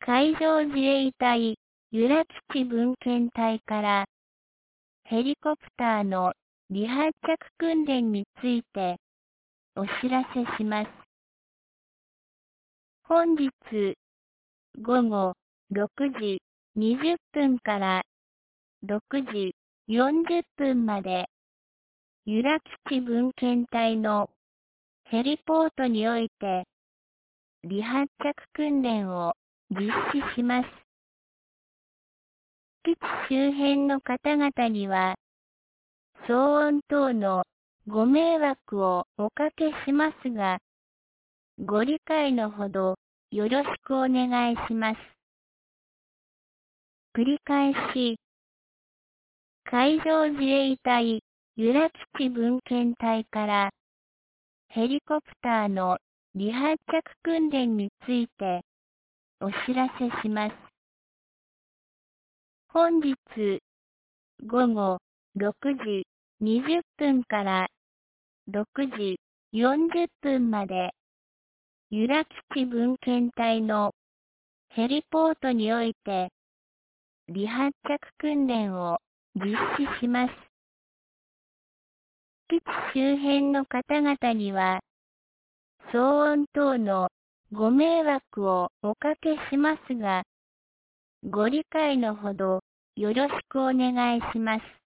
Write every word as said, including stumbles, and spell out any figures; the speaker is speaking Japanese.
海上自衛隊由良基地分遣隊からヘリコプターの離発着訓練についてお知らせします。本日午後ろくじにじゅっぷんからろくじよんじゅっぷんまで由良基地分遣隊のヘリポートにおいて離発着訓練を実施します。基地周辺の方々には騒音等のご迷惑をおかけしますが、ご理解のほどよろしくお願いします。繰り返し、海上自衛隊由良基地分遣隊からヘリコプターの離発着訓練についてお知らせします。本日午後ろくじにじゅっぷんからろくじよんじゅっぷんまで由良基地分遣隊のヘリポートにおいて離発着訓練を実施します。基地周辺の方々には騒音等のご迷惑をおかけしますが、ご理解のほどよろしくお願いします。